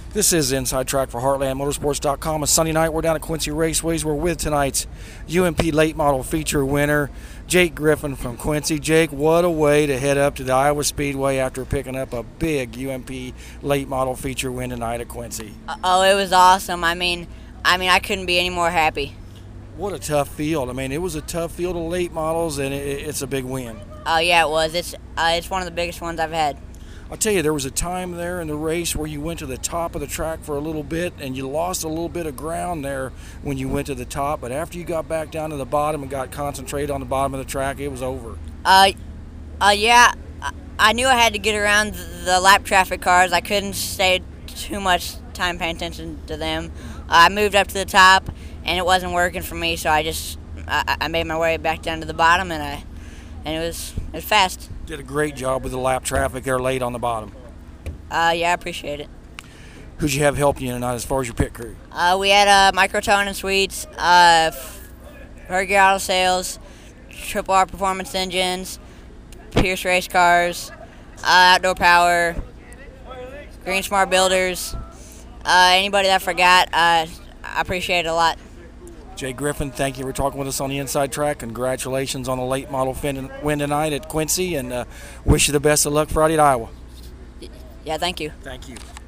This is Inside Track for HeartlandMotorsports.com. A Sunday night, we're down at Quincy Raceways. We're with tonight's UMP Late Model Feature winner, Jake Griffin from Quincy. Jake, what a way to head up to the Iowa Speedway after picking up a big UMP Late Model Feature win tonight at Quincy. Oh, it was awesome. I mean, I couldn't be any more happy. What a tough field. I mean, it was a tough field of late models, and it's a big win. Oh, yeah, it was. It's one of the biggest ones I've had. I'll tell you, there was a time there in the race where you went to the top of the track for a little bit, and you lost a little bit of ground there when you went to the top. But after you got back down to the bottom and got concentrated on the bottom of the track, it was over. Yeah, I knew I had to get around the lap traffic cars. I couldn't stay too much time paying attention to them. I moved up to the top, and it wasn't working for me, so I made my way back down to the bottom, and it was fast. Did a great job with the lap traffic there late on the bottom. Yeah, I appreciate it. Who'd you have helping you tonight as far as your pit crew? We had Microtone and Sweets, Fergie Auto Sales, Triple R Performance Engines, Pierce Race Cars, Outdoor Power, Green Smart Builders. Anybody that I forgot, I appreciate it a lot. Jay Griffin, thank you for talking with us on the Inside Track. Congratulations on the late model win tonight at Quincy, and wish you the best of luck Friday at Iowa. Yeah, thank you. Thank you.